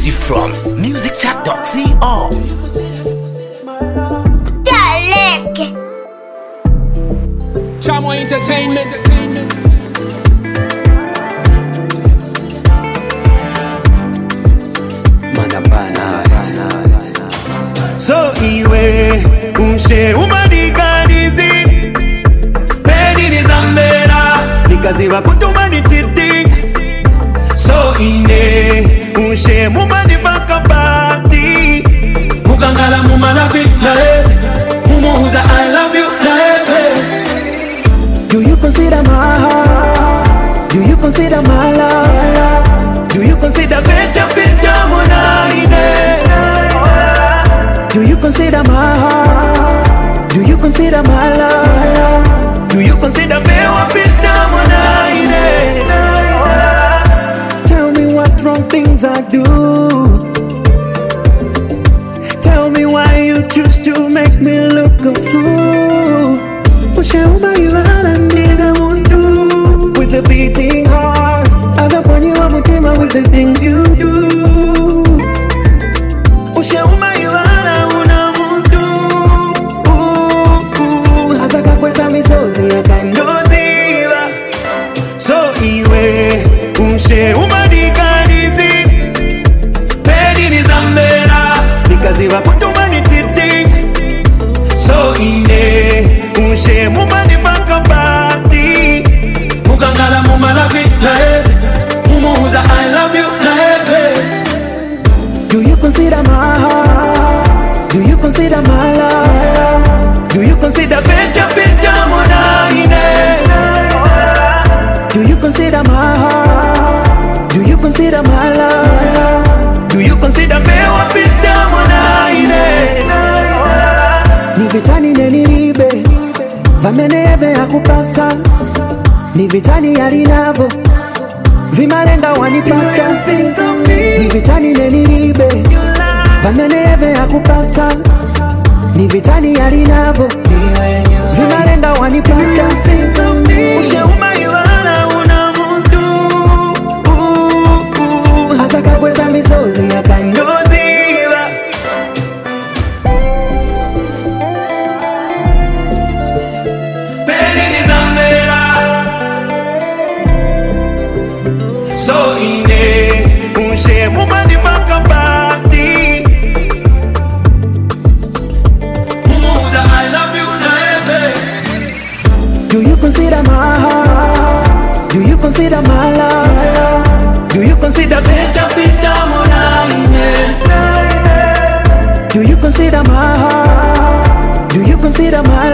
exclusive from musicchat.co. Dalek Chamo Entertainment. So iwe unshe umanikanizi peni nizambera nikaziba kutuma ni cheating. So ine unshe mumanifaka bati mukangala mumalavi na heavy mumuuza I love you na heavy. Do you consider my heart? Do you consider my love? Do you consider Veta Mona ine? Do you consider my heart? Do you consider my love? Do you consider Vewa Pitamonaine? Tell me what wrong things I do. Tell me why you choose to make me look a fool. Ushauma you need I won't do. With a beating heart, as upon you I'm with the things you do. Ushauma you so iwe unshe umanikanizi peni nizambera nikaziba kutuma ni cheating. So ine unshe mumanifaka bati mukangala mumalavi na heavy mumuuza I love you na heavy. Do you consider my heart? Do you consider my love? Do you consider Veta Mona ine? Do you consider my heart? Do you consider my love? Do you consider Vewa Pitamonaine? Ni vitani neniribe vameneve akupasa ni vitani yarinavo vimalenda wanipata. Ni vitani neniribe vameneve akupasa ni vitani yarinavo vimalenda wanipata. Ushauma yuana una mutu Asaka kweza misozi ya kandoziva. Peni nizambera so ine unshe mumanifaka bati mumuuza I love you na heavy. Do you consider my heart? Do you consider my love? Do you consider Veta Pitamonaine? Do you consider my heart? Do you consider my